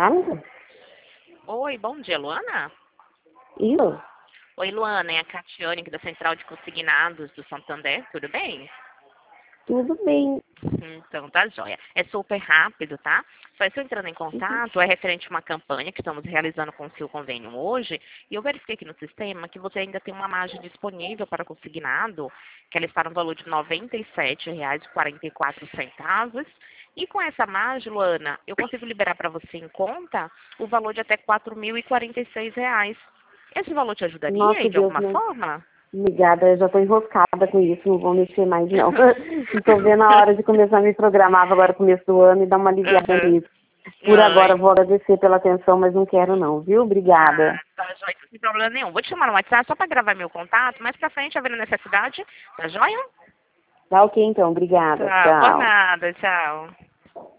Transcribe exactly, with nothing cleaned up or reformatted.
Alô? Oi, bom dia, Luana? Isso? Oi, Luana, é a Catiane aqui da Central de Consignados do Santander, tudo bem? Tudo bem. Então, tá joia. É super rápido, tá? Só estou entrando em Uhum. contato, é referente a uma campanha que estamos realizando com o seu convênio hoje, e eu verifiquei aqui no sistema que você ainda tem uma margem disponível para consignado, que ela está no valor de noventa e sete reais e quarenta e quatro centavos, e com essa margem, Luana, eu consigo liberar para você em conta o valor de até quatro mil e quarenta e seis reais. Esse valor te ajudaria Nossa, aí de Deus, alguma não. forma? Obrigada, eu já estou enroscada com isso, não vou mexer mais não. Estou vendo a hora de começar a me programar agora no começo do ano e dar uma aliviada Uhum. nisso. Por agora, Ai. vou agradecer pela atenção, mas não quero não, viu? Ah, Obrigada. tá joia, sem problema nenhum. Vou te chamar no WhatsApp só para gravar meu contato, mais pra frente, havendo necessidade, tá joia? Tá ok então, obrigada. Tá, por Tchau. nada, tchau.